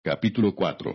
Capítulo 4.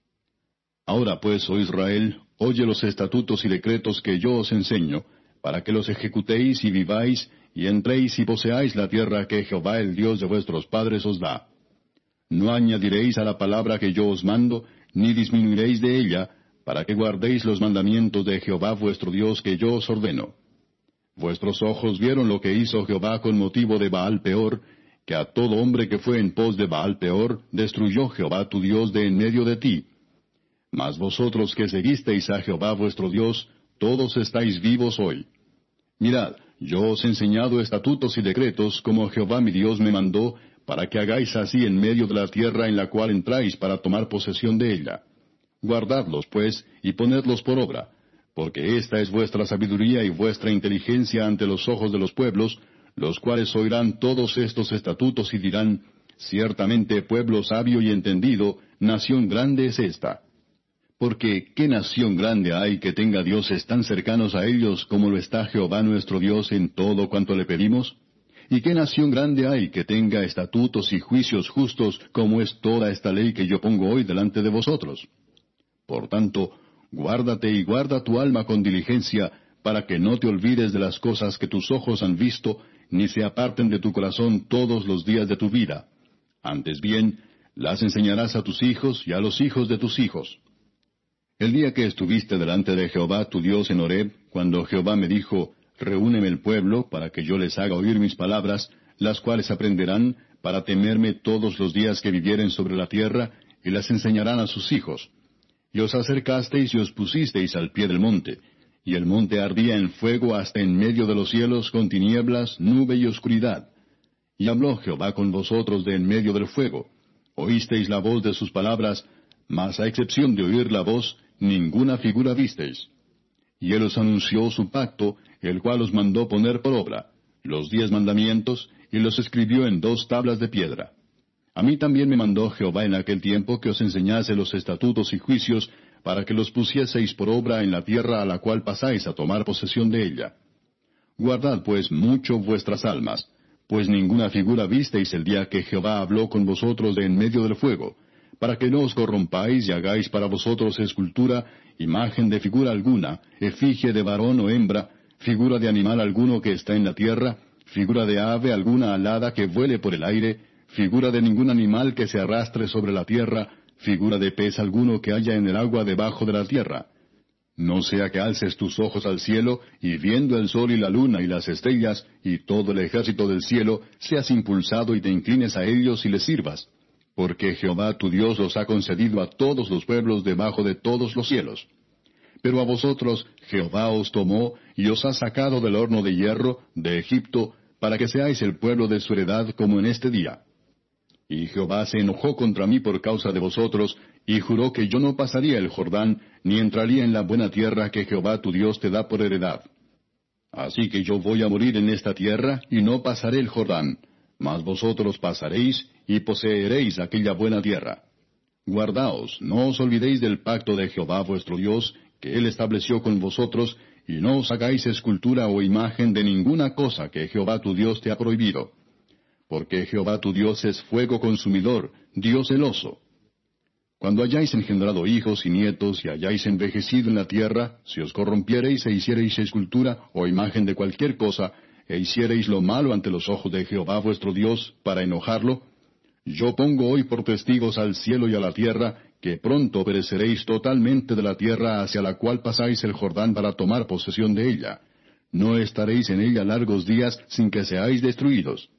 Ahora pues, oh Israel, oye los estatutos y decretos que yo os enseño, para que los ejecutéis y viváis, y entréis y poseáis la tierra que Jehová el Dios de vuestros padres os da. No añadiréis a la palabra que yo os mando, ni disminuiréis de ella, para que guardéis los mandamientos de Jehová vuestro Dios que yo os ordeno. Vuestros ojos vieron lo que hizo Jehová con motivo de Baal Peor, que a todo hombre que fue en pos de Baal Peor, destruyó Jehová tu Dios de en medio de ti. Mas vosotros que seguisteis a Jehová vuestro Dios, todos estáis vivos hoy. Mirad, yo os he enseñado estatutos y decretos, como Jehová mi Dios me mandó, para que hagáis así en medio de la tierra en la cual entráis para tomar posesión de ella. Guardadlos, pues, y ponedlos por obra, porque esta es vuestra sabiduría y vuestra inteligencia ante los ojos de los pueblos, los cuales oirán todos estos estatutos y dirán, ciertamente pueblo sabio y entendido, nación grande es esta. Porque ¿qué nación grande hay que tenga dioses tan cercanos a ellos como lo está Jehová nuestro Dios en todo cuanto le pedimos? ¿Y qué nación grande hay que tenga estatutos y juicios justos como es toda esta ley que yo pongo hoy delante de vosotros? Por tanto, guárdate y guarda tu alma con diligencia, para que no te olvides de las cosas que tus ojos han visto, ni se aparten de tu corazón todos los días de tu vida. Antes bien, las enseñarás a tus hijos y a los hijos de tus hijos. El día que estuviste delante de Jehová tu Dios en Horeb, cuando Jehová me dijo, reúneme el pueblo, para que yo les haga oír mis palabras, las cuales aprenderán, para temerme todos los días que vivieren sobre la tierra, y las enseñarán a sus hijos. Y os acercasteis y os pusisteis al pie del monte, y el monte ardía en fuego hasta en medio de los cielos con tinieblas, nube y oscuridad. Y habló Jehová con vosotros de en medio del fuego. Oísteis la voz de sus palabras, mas a excepción de oír la voz, ninguna figura visteis. Y él os anunció su pacto, el cual os mandó poner por obra, los 10 mandamientos, y los escribió en 2 tablas de piedra. A mí también me mandó Jehová en aquel tiempo que os enseñase los estatutos y juicios, para que los pusieseis por obra en la tierra a la cual pasáis a tomar posesión de ella. Guardad pues mucho vuestras almas, pues ninguna figura visteis el día que Jehová habló con vosotros de en medio del fuego, para que no os corrompáis y hagáis para vosotros escultura, imagen de figura alguna, efigie de varón o hembra, figura de animal alguno que está en la tierra, figura de ave alguna alada que vuele por el aire, figura de ningún animal que se arrastre sobre la tierra, figura de pez alguno que haya en el agua debajo de la tierra. No sea que alces tus ojos al cielo, y viendo el sol y la luna y las estrellas, y todo el ejército del cielo, seas impulsado y te inclines a ellos y les sirvas. Porque Jehová tu Dios los ha concedido a todos los pueblos debajo de todos los cielos. Pero a vosotros Jehová os tomó, y os ha sacado del horno de hierro, de Egipto, para que seáis el pueblo de su heredad como en este día. Y Jehová se enojó contra mí por causa de vosotros, y juró que yo no pasaría el Jordán, ni entraría en la buena tierra que Jehová tu Dios te da por heredad. Así que yo voy a morir en esta tierra, y no pasaré el Jordán, mas vosotros pasaréis, y poseeréis aquella buena tierra. Guardaos, no os olvidéis del pacto de Jehová vuestro Dios, que él estableció con vosotros, y no os hagáis escultura o imagen de ninguna cosa que Jehová tu Dios te ha prohibido. Porque Jehová tu Dios es fuego consumidor, Dios celoso. Cuando hayáis engendrado hijos y nietos y hayáis envejecido en la tierra, si os corrompiereis e hiciereis escultura o imagen de cualquier cosa, e hiciereis lo malo ante los ojos de Jehová vuestro Dios, para enojarlo, yo pongo hoy por testigos al cielo y a la tierra, que pronto pereceréis totalmente de la tierra hacia la cual pasáis el Jordán para tomar posesión de ella. No estaréis en ella largos días sin que seáis destruidos.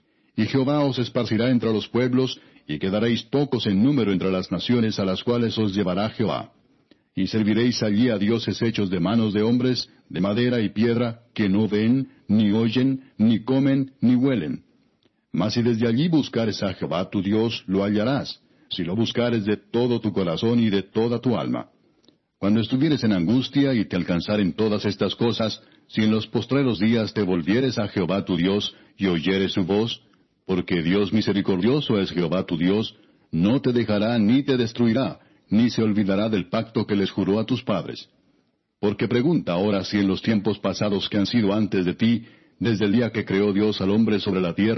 Y Jehová os esparcirá entre los pueblos, y quedaréis pocos en número entre las naciones a las cuales os llevará Jehová. Y serviréis allí a dioses hechos de manos de hombres, de madera y piedra, que no ven, ni oyen, ni comen, ni huelen. Mas si desde allí buscares a Jehová tu Dios, lo hallarás, si lo buscares de todo tu corazón y de toda tu alma. Cuando estuvieres en angustia y te alcanzaren todas estas cosas, si en los postreros días te volvieres a Jehová tu Dios, y oyeres su voz, porque Dios misericordioso es Jehová tu Dios, no te dejará ni te destruirá, ni se olvidará del pacto que les juró a tus padres. Porque pregunta ahora si en los tiempos pasados que han sido antes de ti, desde el día que creó Dios al hombre sobre la tierra,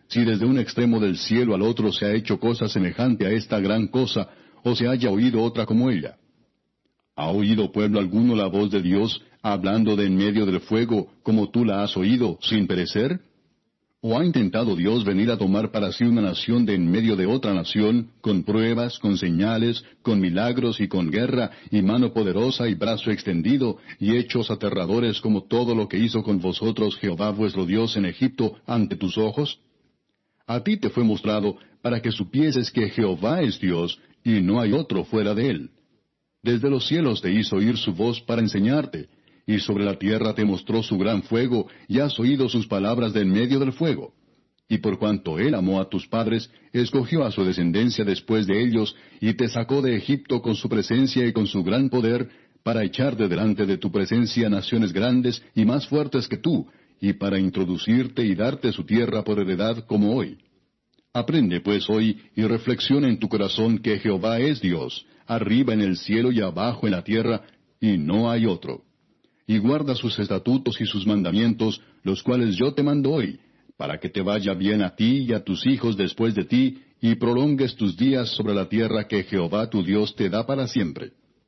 si desde un extremo del cielo al otro se ha hecho cosa semejante a esta gran cosa, o se haya oído otra como ella. ¿Ha oído pueblo alguno la voz de Dios, hablando de en medio del fuego, como tú la has oído, sin perecer? ¿O ha intentado Dios venir a tomar para sí una nación de en medio de otra nación, con pruebas, con señales, con milagros y con guerra, y mano poderosa y brazo extendido, y hechos aterradores como todo lo que hizo con vosotros Jehová vuestro Dios en Egipto ante tus ojos? A ti te fue mostrado para que supieses que Jehová es Dios, y no hay otro fuera de él. Desde los cielos te hizo oír su voz para enseñarte, y sobre la tierra te mostró su gran fuego, y has oído sus palabras de en medio del fuego. Y por cuanto él amó a tus padres, escogió a su descendencia después de ellos, y te sacó de Egipto con su presencia y con su gran poder, para echar de delante de tu presencia naciones grandes y más fuertes que tú, y para introducirte y darte su tierra por heredad como hoy. Aprende pues hoy y reflexiona en tu corazón que Jehová es Dios, arriba en el cielo y abajo en la tierra, y no hay otro. Y guarda sus estatutos y sus mandamientos, los cuales yo te mando hoy, para que te vaya bien a ti y a tus hijos después de ti, y prolongues tus días sobre la tierra que Jehová tu Dios te da para siempre.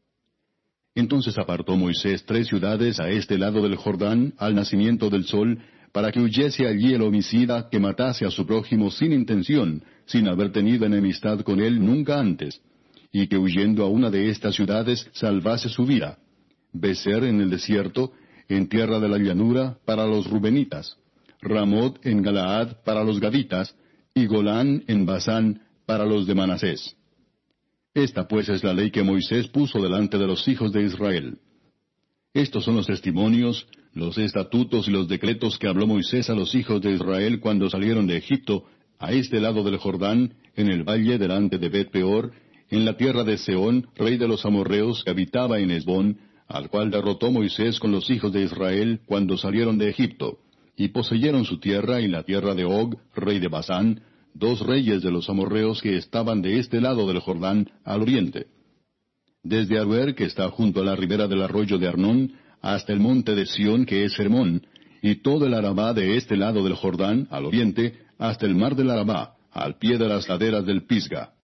Entonces apartó Moisés 3 ciudades a este lado del Jordán, al nacimiento del sol, para que huyese allí el homicida que matase a su prójimo sin intención, sin haber tenido enemistad con él nunca antes, y que huyendo a una de estas ciudades salvase su vida. Becer en el desierto, en tierra de la llanura, para los rubenitas; Ramot en Galaad, para los gaditas; y Golán en Basán, para los de Manasés. Esta pues es la ley que Moisés puso delante de los hijos de Israel. Estos son los testimonios, los estatutos y los decretos que habló Moisés a los hijos de Israel cuando salieron de Egipto, a este lado del Jordán, en el valle delante de Bet-peor, en la tierra de Sehón, rey de los amorreos, que habitaba en Hesbón, al cual derrotó Moisés con los hijos de Israel cuando salieron de Egipto, y poseyeron su tierra y la tierra de Og, rey de Basán, 2 reyes de los amorreos que estaban de este lado del Jordán, al oriente. Desde Aroer, que está junto a la ribera del arroyo de Arnón, hasta el monte de Sión, que es Hermón, y todo el Arabá de este lado del Jordán, al oriente, hasta el mar del Arabá, al pie de las laderas del Pisga.